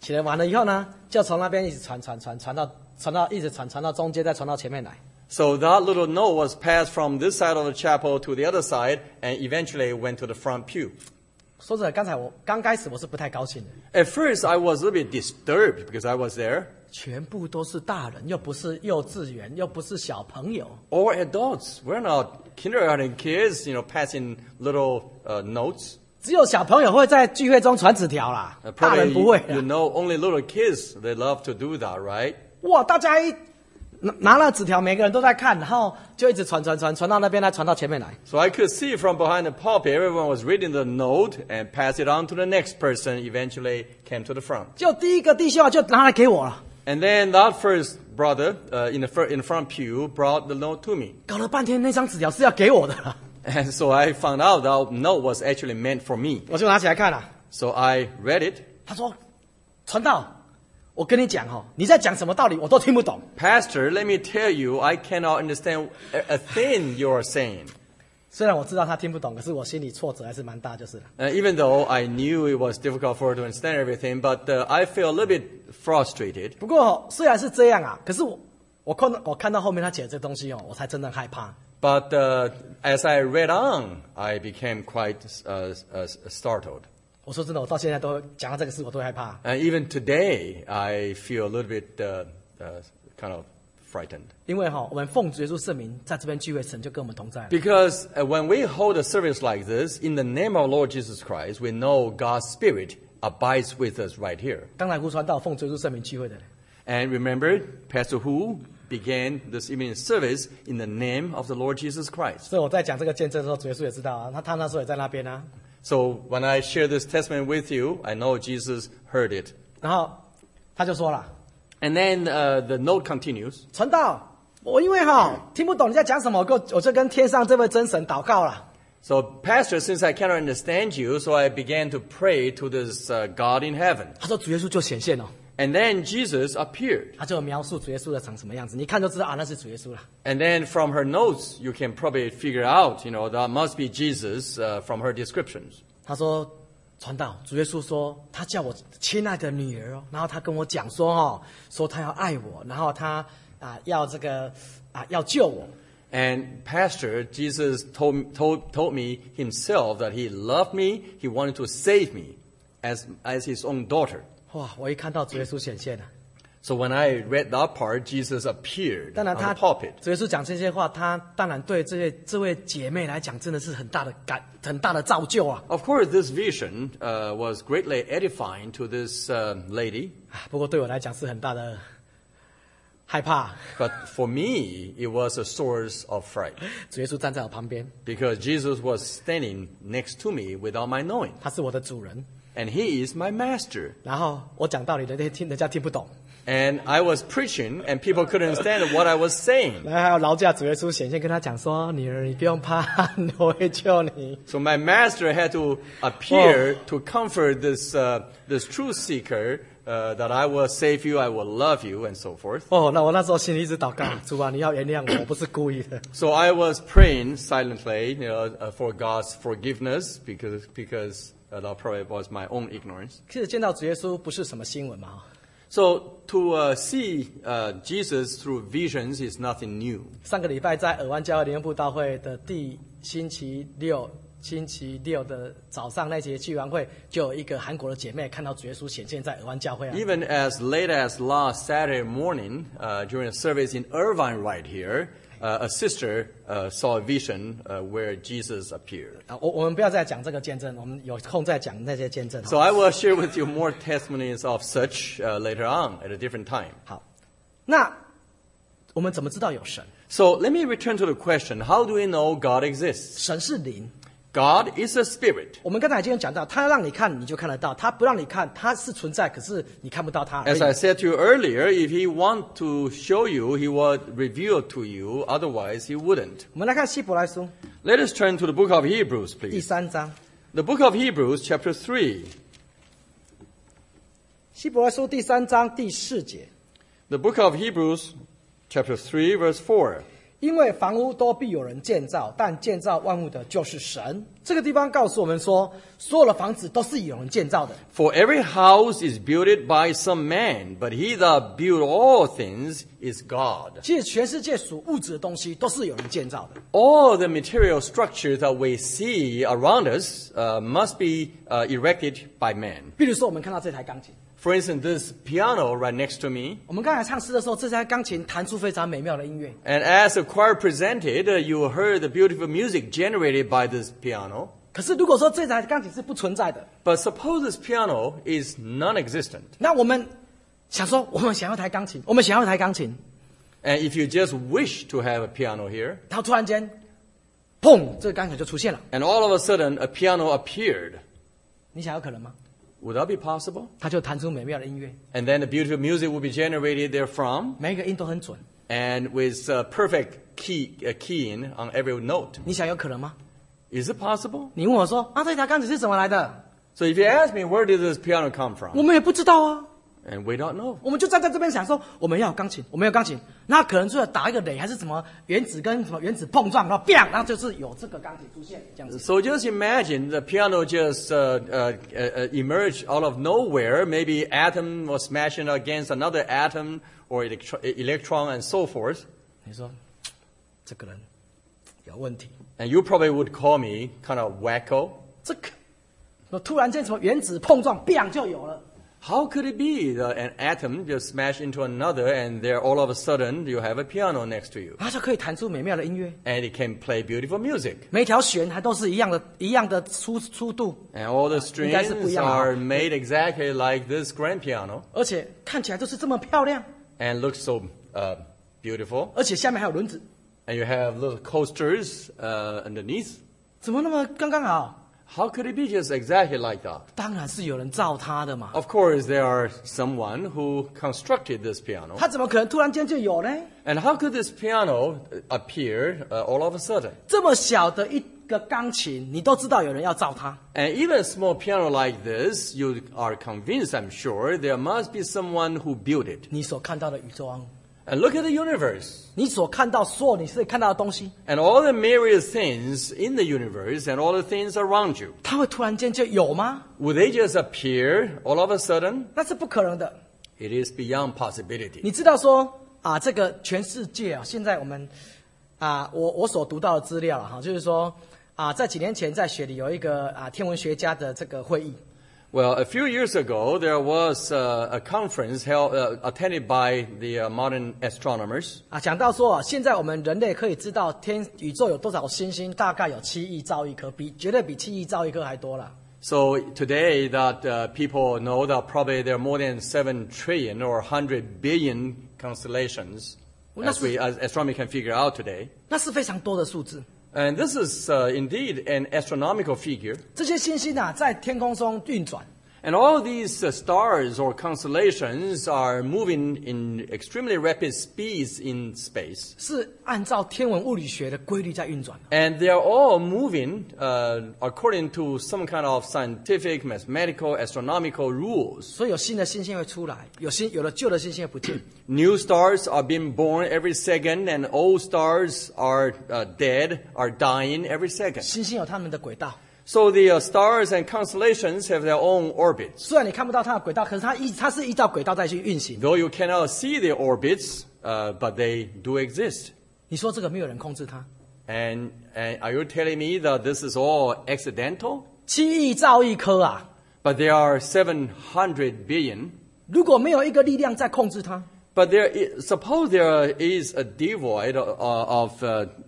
写完了以后呢，就从那边一直传到一直传到中间，再传到前面来。 So that little note was passed from this side of the chapel to the other side, and eventually went to the front pew. 说真的，刚开始我是不太高兴的。 At first, I was a little bit disturbed because I was there. 全部都是大人，又不是幼稚园，又不是小朋友。 Or adults. We're not kindergarten kids, passing little notes. 只有小朋友会在聚会中传纸条啦，大 Probably 人不会 you 啦。 know only little kids, they love to do that, right? 哇，大家一拿了纸条，每个人都在看，然后就一直传到那边来，传到前面来。 So I could see from behind the pulpit, everyone was reading the note and pass it on to the next person, eventually came to the front. 就第一个弟兄就拿来给我了， And then that first brother in the front pew brought the note to me. 搞了半天那张纸条是要给我的啦， And so I found out that note was actually meant for me. 我就拿起来看了。 So I read it. 他说：“传道，我跟你讲哦，你在讲什么道理我都听不懂。 Pastor, let me tell you, I cannot understand a thing you are saying. 虽然我知道他听不懂，可是我心里挫折还是蛮大，就是了。 Even though I knew it was difficult for her to understand everything, but I feel a little bit frustrated. 不过虽然是这样啊，可是我看到后面他写的这东西哦，我才真的害怕。 But as I read on, I became quite startled. 我说真的，我到现在都讲到这个事，我都会害怕。 And even today, I feel a little bit kind of frightened. 因为我们奉主耶稣圣名在这边聚会，神就跟我们同在了。 Because when we hold a service like this, in the name of Lord Jesus Christ, we know God's Spirit abides with us right here. 刚才胡传道奉主耶稣圣名聚会的人， And remember, Pastor Hu began this evening service in the name of the Lord Jesus Christ. 所以我在讲这个见证的时候，主耶稣也知道啊，他那时候也在那边啊。 So when I share this testimony with you, I know Jesus heard it. 然后他就说了， And then the note continues. 传道，我因为听不懂你在讲什么，我就跟天上这位真神祷告了。 So, Pastor, since I cannot understand you, so I began to pray to this God in heaven. 他说主耶稣就显现了， And then Jesus appeared. 他就描述主耶稣的长什么样子，你看就知道啊，那是主耶稣了。 And then from her notes, you can probably figure out, that must be Jesus from her descriptions. 他说传道，主耶稣说他叫我亲爱的女儿哦，然后他跟我讲说说他要爱我，然后他要要救我。 And Pastor, Jesus told me himself that he loved me, he wanted to save me as his own daughter. 哇！我一看到主耶稣显现了， So when I read that part, Jesus appeared 当 on 然 the pulpit. 主耶稣讲这些话，他当然对这位姐妹来讲，真的是很大的造就啊。 Of course, this vision was greatly edifying to this lady. 不过对我来讲是很大的害怕。 But for me, it was a source of fright 主耶稣站在我旁边， because Jesus was standing next to me without my knowing. 他是我的主人。 And he is my master. 然后我讲道理人家听不懂， And I was preaching and people couldn't understand what I was saying. 然后还有劳驾主耶稣显现跟他讲说：“女儿，你不用怕，我会救你。 So my master had to appear to comfort this truth seeker that I will save you, I will love you, and so forth. ” 那我那时候心里一直祷告：“主啊，你要原谅我，我不是故意的。 So I was praying silently, for God's forgiveness because that probably was my own ignorance. ” 其实见到主耶稣不是什么新闻嘛。 So to see Jesus through visions is nothing new. 上个礼拜在尔湾教会联合布道会的星期六的早上那节聚完会，就有一个韩国的姐妹看到主耶稣显现在尔湾教会啊。 Even as late as last Saturday morning, during a service in Irvine right here, a sister saw a vision where Jesus appeared. 我们不要再讲这个见证，我们有空再讲那些见证。 So I will share with you more testimonies of such later on at a different time. 好，那我们怎么知道有神？ So let me return to the question, how do we know God exists? 神是灵。 God is a spirit. 我们刚才已经讲到，他让你看你就看得到，他不让你看，他是存在，可是你看不到他而 As 已。 I said to you earlier, if he want to show you, he would reveal to you, otherwise he wouldn't. 我们来看希伯来书 Let us turn to the book of Hebrews, 第 please. 3章， The book of Hebrews, chapter 3. 希伯来书第3章第4节， The book of Hebrews, chapter 3, verse 4. 因为房屋都必有人建造，但建造万物的就是神。这个地方告诉我们说，所有的房子都是有人建造的。 For every house is built by some man, but he that built all things is God. 其实全世界属物质的东西都是有人建造的。 All the material structures that we see around us must be erected by man. 比如说，我们看到这台钢琴， For instance, this piano right next to me, 我们刚才唱诗的时候，这台钢琴弹出非常美妙的音乐。 and as the choir presented, you heard the beautiful music generated by this piano. 可是如果说这台钢琴是不存在的， But suppose this piano is non-existent. 那我们想说，我们想要一台钢琴，我们想要一台钢琴， And if you just wish to have a piano here, 然后突然间，砰，这个钢琴就出现了。 and all of a sudden a piano appeared, 你想有可能吗？ would that be possible? 它就弹出美妙的音乐， And then the beautiful music will be generated therefrom, 每一个音都很准。 and with perfect keying on every note. 你想有可能吗？ Is it possible? 你问我说啊，这台钢琴是怎么来的？ So if you ask me, where did this piano come from? 我们也不知道啊。 And we don't know. 我们就站在这边想说，我们要有钢琴，我们要钢琴，那可能就要打一个雷，还是什么原子跟什么原子碰撞，然后 bang， 然后就是有这个钢琴出现这样子。 So just imagine the piano just emerged out of nowhere. Maybe atom was smashing against another atom or electron and so forth. 你说这个人有问题， And you probably would call me kind of wacko. 这个突然间什么原子碰撞 bang 就有了。 How could it be that an atom just smashed into another and there all of a sudden you have a piano next to you? 它就可以弹出美妙的音乐， And it can play beautiful music. 每一条弦还都是一样的粗度， And all the 应该是不一 strings 样的哈。 are made exactly like this grand piano 而且看起来就是这么漂亮， and looks so beautiful. 而且下面还有轮子， And you have little coasters underneath. 怎么那么刚刚好？ How could it be just exactly like that? 当然是有人造它的嘛， Of course, there are someone who constructed this piano. 它怎么可能突然间就有呢？ And how could this piano appear all of a sudden? 这么小的一个钢琴，你都知道有人要造它， And even a small piano like this, you are convinced, I'm sure, there must be someone who built it. 你所看到的宇宙万物， And look at the universe. 你所看到所有你是看到的东西， And all the myriad things in the universe and all the things around you. 它会突然间就有吗？ Would they just appear all of a sudden? 那是不可能的。 It is beyond possibility. 你知道说啊，这个全世界啊，现在我们啊，我所读到的资料哈，就是说啊，在几年前在雪梨有一个啊天文学家的这个会议， Well, a few years ago, there was a conference held, attended by the modern astronomers. 啊，讲到说啊，现在我们人类可以知道宇宙有多少星星，大概有7亿兆亿颗，绝对比7亿兆亿颗还多啦。 So today that people know that probably there are more than 7 trillion or 100 billion constellations as astronomy can figure out today. 那是非常多的数字。 And this is indeed an astronomical figure. 这些星星啊，在天空中运转， And all these stars or constellations are moving in extremely rapid speeds in space. 是按照天文物理学的规律在运转的。 And they are all moving according to some kind of scientific, mathematical, astronomical rules. 所以有新的星星会出来，有的旧的星星会不见。 New stars are being born every second, and old stars are dead, are dying every second. 星星有它们的轨道， So the stars and constellations have their own orbits. 虽然你看不到它的轨道，可是它是依照轨道在去运行。 Though you cannot see their orbits, but they do exist. 你说这个没有人控制它 And are you telling me that this is all accidental? ？7亿兆亿颗啊！ But there are 700 billion. 如果没有一个力量在控制它， But suppose there is a devoid of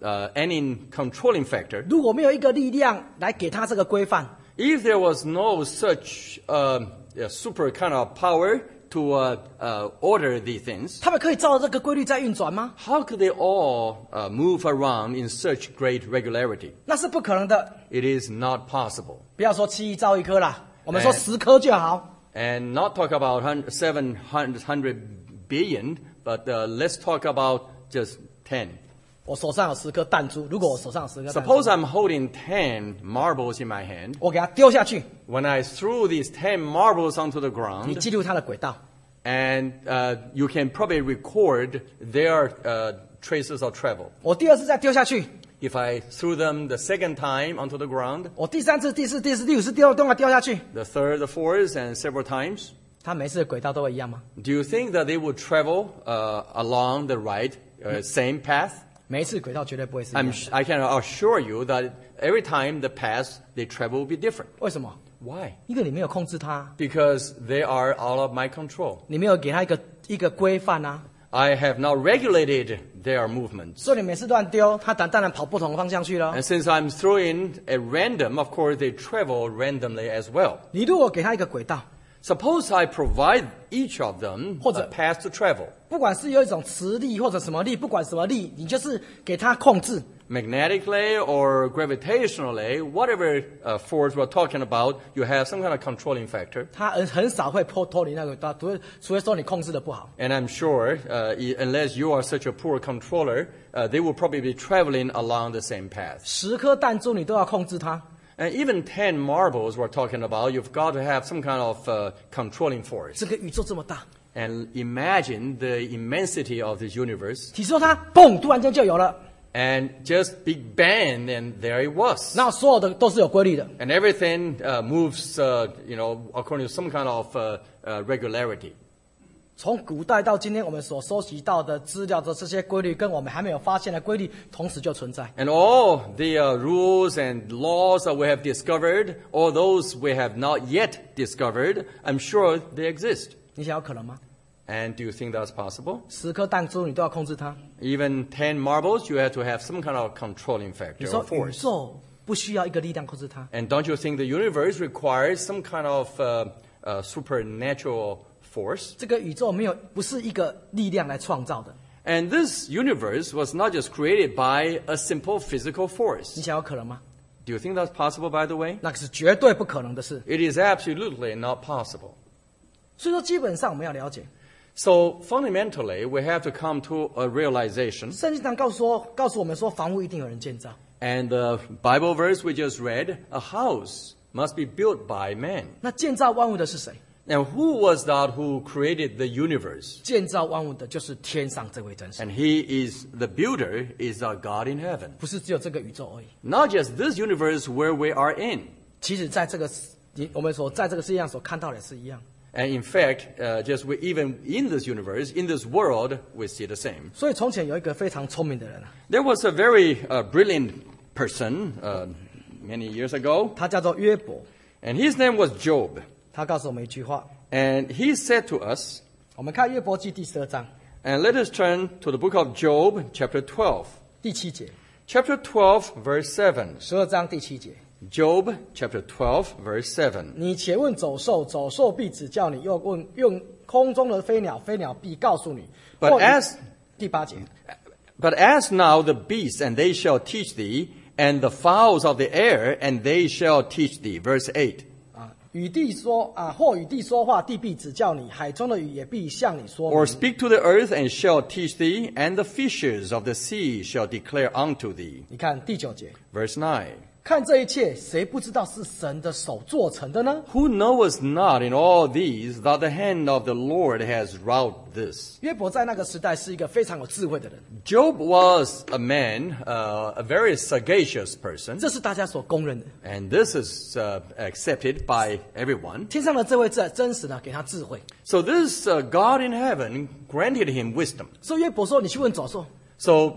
any controlling factor. 如果没有一个力量来给它这个规范， If there was no such super kind of power to order these things, 他们可以照着这个规律在运转吗？ how could they all move around in such great regularity? 那是不可能的。 It is not possible. 不要说7亿兆亿颗啦，我们说10颗就好。 And not talk about 700 billion, but let's talk about just 10. 我手上有10颗弹珠，如果我手上有10颗弹珠， Suppose I'm holding 10 marbles in my hand. 我给它丢下去， When I threw these 10 marbles onto the 你 ground, 记录它的轨道。 and you can probably record their traces of travel. 我第二次再丢下去， If I threw them the second time onto the ground, 我第三次、第四、第五次丢下去， the third, the fourth, and several times, 它每次的轨道都会一样吗？ do you think that they would travel along the right, same path? 每一次轨道绝对不会是一样的。 I can assure you that every time the paths they travel will be different. 为什么？ Why? 因为你没有控制它， Because they are out of my control. 你没有给它一个规范啊， I have not regulated their movements. 所以你每次乱丢，它当然跑不同的方向去了。 And since I'm throwing at random, of course they travel randomly as well. 你如果给它一个轨道， Suppose I provide each of them 或者 a path to travel. 不管是有一种磁力或者什么力，不管什么力，你就是给它控制。 Magnetically or gravitationally, whatever force we're talking about, you have some kind of controlling factor. 它很少会脱离那个轨道，除非说你控制的不好。 And I'm sure, unless you are such a poor controller, they will probably be traveling along the same path. 10颗弹珠你都要控制它， And even 10 marbles we're talking about, you've got to have some kind of controlling force. 这个宇宙这么大， And imagine the immensity of this universe. 你说它嘣，突然间就有了， And just big bang, and there it was. 那所有的都是有规律的。 And everything moves, according to some kind of regularity. 从古代到今天，我们所收集到的资料的这些规律，跟我们还没有发现的规律，同时就存在。 And all the rules and laws that we have discovered, or those we have not yet discovered, I'm sure they exist. 你想有可能吗？ And do you think that's possible? 10颗弹珠你都要控制它。 Even 10 marbles, you have to have some kind of controlling 你 factor 说 or 宇 force. 宙不需要一个力量控制它， And don't you think the universe requires some kind of supernatural force? 这个宇宙不是一个力量来创造的。 And this universe was not just created by a simple physical 你 force. 想有可能吗？ Do you think that's possible, by the way? 那个是绝对不可能的事。 It is absolutely not possible. 所以说，基本上我们要了解， So fundamentally, we have to come to a realization. 圣经上告诉我们说，房屋一定有人建造。 And the Bible verse we just read, a house must be built by man. 那建造万物的是谁？ Now, who was that who created the universe? 建造万物的就是天上这位真神， And he is the builder, is our God in heaven. 不是只有这个宇宙而已。 Not just this universe where we are in. 其实，在我们在这个世界上所看到的也是一样。 And in fact, even in this universe, in this world, we see the same. 所以从前有一个非常聪明的人啊， There was a very brilliant person many years ago, 他叫做约伯。 and his name was Job. 他告诉我们一句话， And he said to us, 我们看约伯记第12章 and let us turn to the book of Job, chapter 12. 第7节， Chapter 12, verse 7. 12章第7节。 Job, chapter 12, verse 7. 你且问走兽，走兽必指教你；又用空中的飞鸟，飞鸟必告诉你。 But 或 as- 第8节， But ask now the beasts, and they shall teach thee, and the fowls of the air, and they shall teach thee. Verse 8. 或与地说话，地必指教你；海中的鱼也必向你说明。 Or speak to the earth, and shall teach thee, and the fishes of the sea shall declare unto thee. 你看第9节， Verse 9. 看这一切，谁不知道是神的手做成的呢？ Who knoweth not in all these that the hand of the Lord has wrought this? 约伯在那个时代是一个非常有智慧的人， Job was a man, a very sagacious person, 这是大家所公认的。 and this is accepted by everyone. 天上的这位真实的给他智慧， So this God in heaven granted him wisdom. 所以约伯说：“你去问走兽， So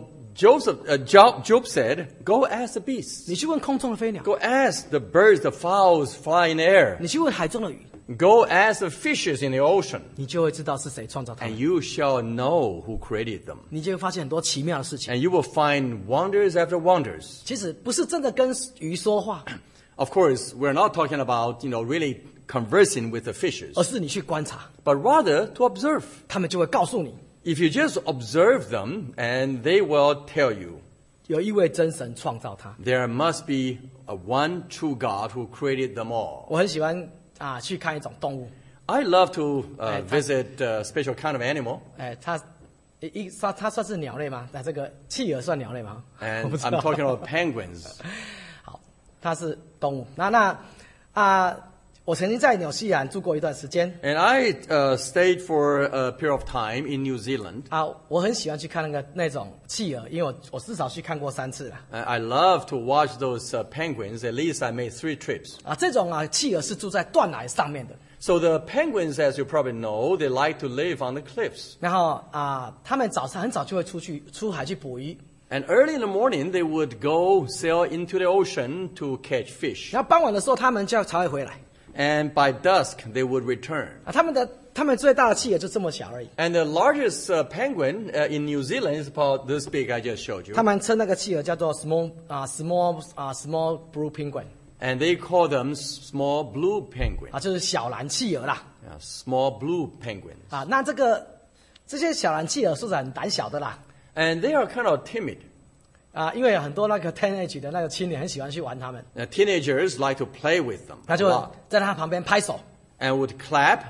Job said, go ask the beasts. 你去问空中的飞鸟， Go ask the birds, the fowls fly in the air. 你去问海中的鱼， Go ask the fishes in the ocean. 你就会知道是谁创造他 And 们， you shall know who created them. 你就会发现很多奇妙的事情。 And you will find wonders after wonders. 其实不是真的跟鱼说话， Of course, we're not talking about, really conversing with the fishes, 而是你去观察， but rather to observe. 他们就会告诉你， If you just observe them, and they will tell you, 有一位真神创造他。 there must be a one true God who created them all. 我很喜欢去看一种动物， I love to visit a special kind of animal, 它算是鸟类吗？这个企鹅算鸟类吗？我 and 不知 I'm 道。 talking about penguins. 好，它是动物。我我曾经在纽西兰住过一段时间 And I stayed for a period of time in New Zealand. 啊，我很喜欢去看那种企鹅，因为我至少去看过3次了 I love to watch those penguins. At least I made 3 trips. 啊。这种企鹅是住在断崖上面的， So the penguins, as you probably know, they like to live on the cliffs. 然后他们早上很早就会出海去捕鱼， And early in the morning, they would go sail into the ocean to catch fish. 然后傍晚的时候他们才会回来 And by dusk, they would return. 啊。他们最大的企鹅就这么小而已， And the largest penguin in New Zealand is about this big. I just showed you. 他们称那个企鹅叫做 small blue penguin And they call them small blue penguin. 啊，就是小蓝企鹅啦 Yeah, small blue penguins. 啊。那这些小蓝企鹅是很胆小的啦 And they are kind of timid. 啊，因为很多那个 teenage 的那个青年很喜欢去玩它们， Teenagers like to play with them 他 a 就会 lot 在它旁边拍手， and would clap,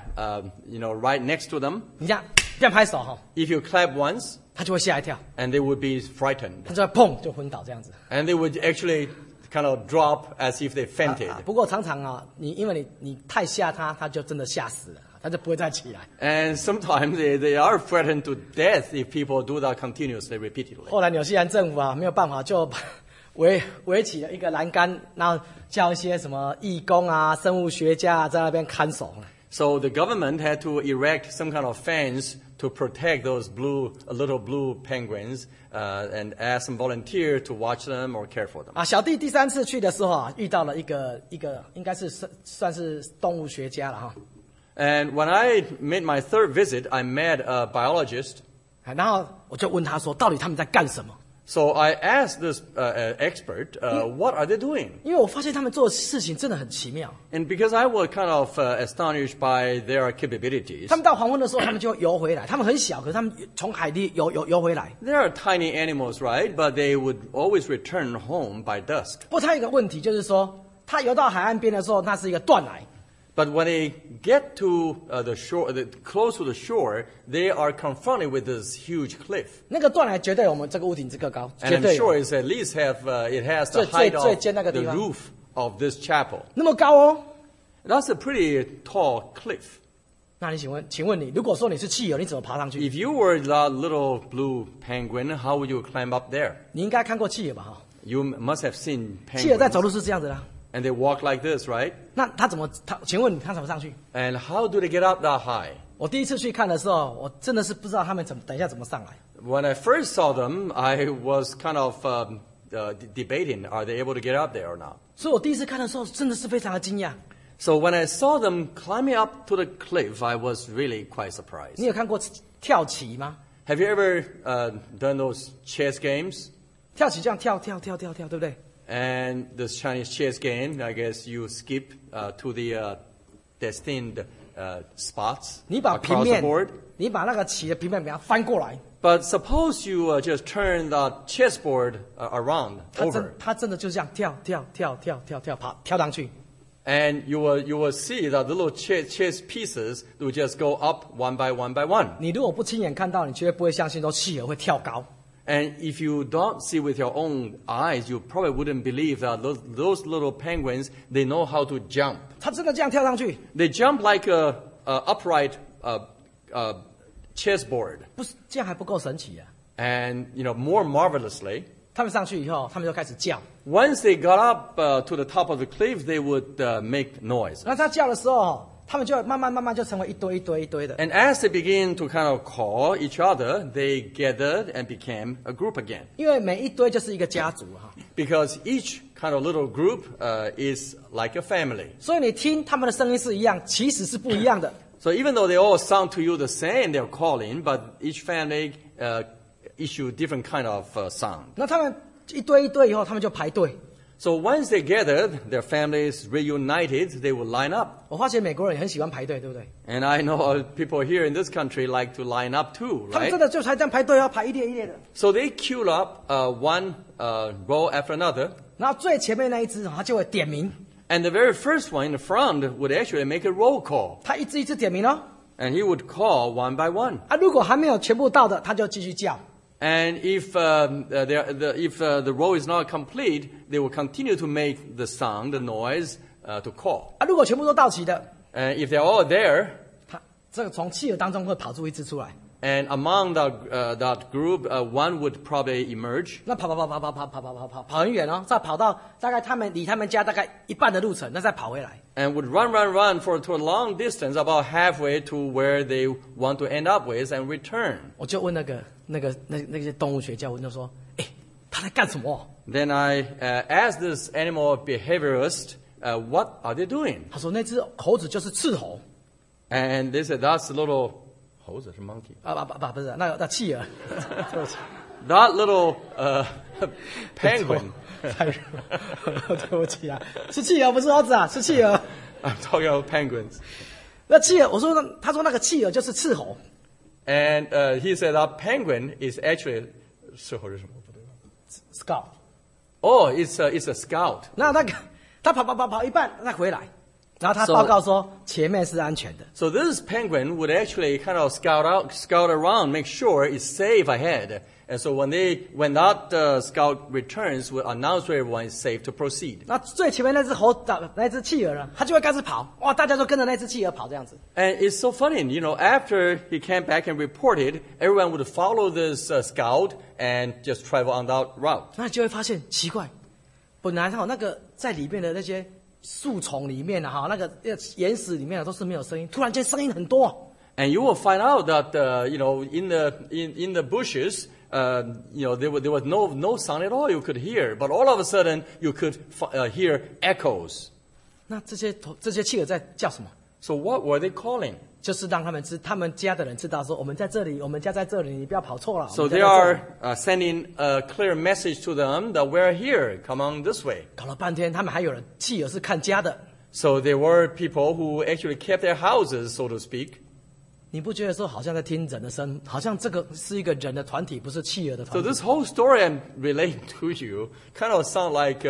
right next to them. 你这样拍手哈， If you clap once, 它就会吓一跳， and they would be frightened. 它就会砰就昏倒这样子。 And they would actually kind of drop as if they fainted. 不过常常因为你太吓它，它就真的吓死了，它就不会再起来。 And sometimes they are threatened to death if people do that continuously, repeatedly. 后来纽西兰政府没有办法，就围起了一个栏杆，然后叫一些什么义工生物学家在那边看守。 So the government had to erect some kind of fence to protect those little blue penguins, and ask some volunteer to watch them or care for them. 小弟第3次去的时候遇到了一个应该是算是动物学家了哈。 And when I made my 3rd visit, I met a biologist. 然后我就问他说，到底他们在干什么？ So I asked this expert, what are they doing? 因为我发现他们做的事情真的很奇妙。 And because I was kind of astonished by their capabilities, 他们到黄昏的时候，他们就游回来。他们很小，可是他们从海里游回来。 they are tiny animals, right? But they would always return home by dusk. 不过他有一个问题，就是说，他游到海岸边的时候，那是一个断崖。 But when they get to the shore, close to the shore, they are confronted with this huge cliff. 那个断崖绝对有我们这个屋顶这个高， And 绝 I'm 对有 sure it has the 最 height of 尖那个地 the 方。 roof of this chapel. 那么高哦。 That's a pretty tall cliff. 那你请问你，如果说你是企鹅，你怎么爬上去？ If you were that little blue penguin, how would you climb up there? 你应该看过企鹅吧？哈， You must have seen 企鹅在走 penguins. 路是这样子的啊。 And they walk like this, right? 那请问他怎么上去？ And how do they get up that high? 我第一次去看的时候，我真的是不知道他们等一下怎么上来。 When I first saw them, I was kind of debating, are they able to get up there or not? 所以我第一次看的时候，真的是非常的惊讶。 So when I saw them climbing up to the cliff, I was really quite surprised. 你有看过跳棋吗？ Have you ever done those chess games? 跳棋这样跳，对不对？ And this Chinese chess game, I guess you skip to the destined spots 你把平 across 面 the board. 你把那个棋的平面给它翻过来， But suppose you just turn the chessboard around 它真的就这样跳上去。 and you will see that the little chess pieces will just go up one by one by one. 你如果不亲眼看到，你绝对不会相信说企鹅会跳高。 And if you don't see with your own eyes, you probably wouldn't believe that those little penguins, they know how to jump. 它真的这样跳上去， They jump like a upright chessboard. 不是这样还不够神奇啊！ And, more marvelously, 他们上去以后，他们就开始叫。 once they got up to the top of the cliff, they would make noise. 那他叫的时候，他们就慢慢就成为一堆的。 And as they begin to kind of call each other, they gathered and became a group again. 因为每一堆就是一个家族哈， Because each kind of little group is like a family. 所以你听他们的声音是一样，其实是不一样的。 So even though they all sound to you the same, they're calling, but each family issue different kind of sound. 那他们一堆以后，他们就排队。 So once they gathered, their families reunited, they would line up. 我发现美国人也很喜欢排队，对不对？ And I know people here in this country like to line up too, 他们真 right? 的就才这样排队，要排一列的。 So they queued up one row after another. 然后最前面那一只，他就会点名， And the very first one in the front would actually make a roll call. 他一只点名哦。 And he would call one by one. 如果还没有全部到的，他就继续叫。 And if the row is not complete, they will continue to make the sound, the noise, to call. 啊，如果全部都到齐的， And if they're all there, 他这个从企鹅当中会跑出一只出来， and among that group, one would probably emerge. 那跑很远哦，再跑到大概离他们家大概一半的路程，那再跑回来。 And would run to a long distance, about halfway to where they want to end up with, and return. 我就问那些动物学家，我就说，哎，他在干什么？ Then I asked this animal behaviorist, what are they doing? 他说那只猴子就是赤猴 And they said, that's a little, hose or monkey? 啊，不是那企鹅，对不起， That little penguin. 对不起啊，是企鹅不是猴子啊，是企鹅。 I'm talking about penguins. 那企鹅，他说那个企鹅就是赤猴， And he said that penguin is actually, scout。 oh, it's a scout. 那个他跑一半再回来，然后他 So- 报告说前面是安全的。 So this penguin would actually kind of scout around, make sure it's safe ahead. And so when that scout returns, will announce to everyone it's safe to proceed. 那最前面那只企鹅呢，他就会开始跑，哇，大家都跟着那只企鹅跑这样子。 And it's so funny, after he came back and reported, everyone would follow this scout and just travel on that route. 那你就会发现奇怪，本来那个在里面的那些树丛里面啊，那个岩石里面都是没有声音，突然间声音很多。 And you will find out that in the bushes, there was no sound at all you could hear, but all of a sudden you could hear echoes. 那这些企鹅在叫什么？ So what were they calling? 就是让他们家的人知道说我们在这里，我们家在这里，你不要跑错了。 So 我们 they 家在这里 are sending a clear message to them that we're here, come on this way. 搞了半天，他们还有人企鹅是看家的。 So there were people who actually kept their houses, so to speak. 你不觉得说好像在听人的声，好像这个是一个人的团体，不是企鹅的 So 团体？ this whole story I'm relating to you kind of sound like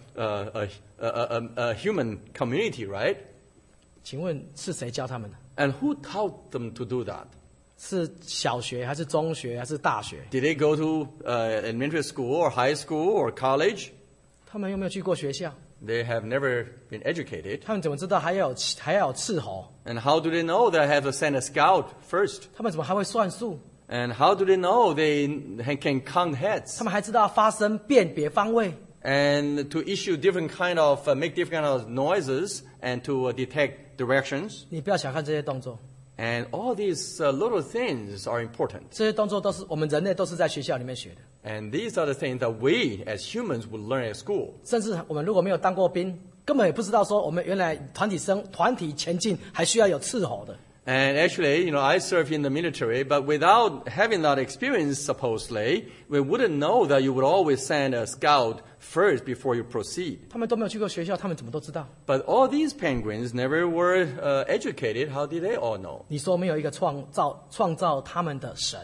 a human community, right? 请问是谁教他们的？ And who taught them to do that? 是小学还是中学还是大学？ Did they go to elementary school or high school or college? 他们有没有去过学校？ They have never been educated. 他们怎么知道还要有斥候？ And how do they know they have to send a scout first? 他们怎么还会算数？ And how do they know they can count heads? 他们还知道发声、辨别方位。 And to issue different kind of, make different kind of noises and to detect directions. 你不要小看这些动作， And all these little things are important. 这些动作都是我们人类都是在学校里面学的。 And these are the things that we as humans would learn at school. 甚至我们如果没有当过兵，根本也不知道说我们原来团体前进还需要有斥候的。 And actually, I served in the military, but without having that experience, supposedly, we wouldn't know that you would always send a scout first before you proceed. 他们都没有去过学校，他们怎么都知道？ But all these penguins never were educated. How did they all know? 你说没有一个创造他们的神，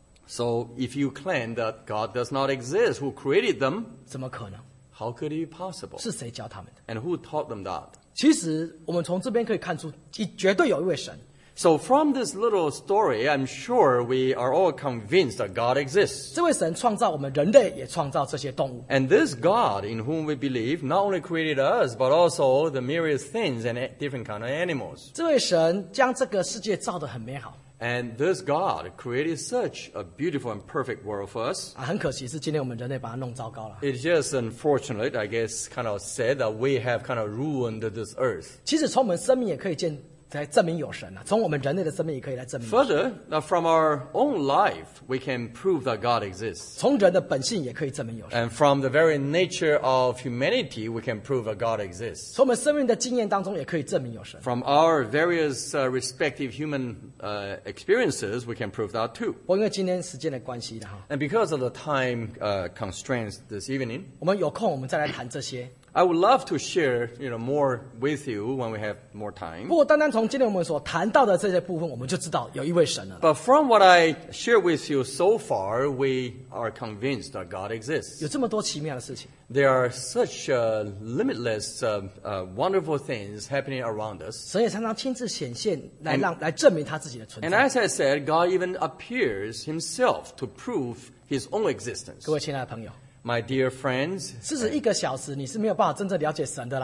So if you claim that God does not exist, who created them, 怎么可能？ how could it be possible? 是谁教他们的？ And who taught them that? 其实我们从这边可以看出，绝对有一位神。 So from this little story, I'm sure we are all convinced that God exists. 这位神创造我们人类，也创造这些动物。 And this God in whom we believe not only created us, but also the myriad things and different kind of animals. 这位神将这个世界造得很美好 And this God created such a beautiful and perfect world for us. 啊，很可惜是今天我们人类把它弄糟糕了。 It's just unfortunate, I guess, kind of sad that we have kind of ruined this earth. 其实从我们生命也可以来证明有神啊，从我们人类的生命也可以来证明。 Further, now from our own life, we can prove that God exists. 从人的本性也可以证明有神。 And from the very nature of humanity, we can prove that God exists. 从我们生命的经验当中也可以证明有神。 From our various respective human experiences, we can prove that too. 我因为今天时间的关系的哈， And because of the time constraints this evening, 我们有空我们再来谈这些。 I would love to share, more with you when we have more 不 time. 过单单从今天我们所谈到的这些部分，我们就知道有一位神了。 But from what I share with you so far, we are convinced that God exists. 有这么多奇妙的事情， There are such limitless, wonderful things happening around us. 神也常常亲自显现来证明他自己的存 And 在。 as I said, God even appears himself to prove his own existence. 各位亲爱的朋友， My dear friends, 41个小时你是没有办法真正了解神的啦。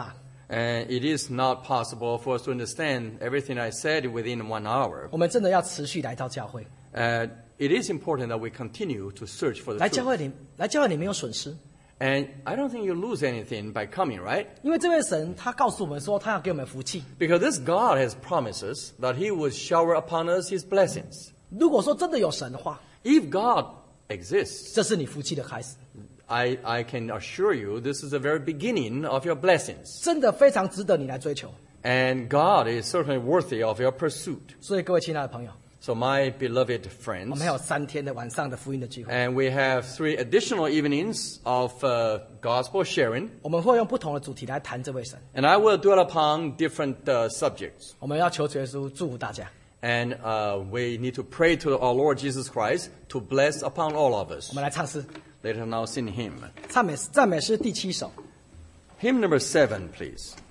And it is not possible for us to understand everything I said within 1 hour. 我们真的要持续来到教会， It is important that we continue to search for the 来教会 truth. 你没有损失， And I don't think you lose anything by coming, right? 因为这位神他告诉我们说，他要给我们福气。 Because this God has promised us that He would shower upon us His blessings. 如果说真的有神的话， If God exists, 这是你福气的开始， I can assure you this is the very beginning of your blessings. 真的非常值得你来追求。 And God is certainly worthy of your pursuit. 所以各位亲爱的朋友， So my beloved 我 friends, 们还有3天的晚上的福音的聚会， and we have 3 additional evenings of gospel sharing. 我们会用不同的主题来谈这位神。 And I will dwell upon different subjects. 我们要求主耶稣祝福大家。 And we need to pray to our Lord Jesus Christ to bless upon all of us. 我们来唱诗， Let us now sing hymn. 赞美诗第7首。 Hymn number 7, please.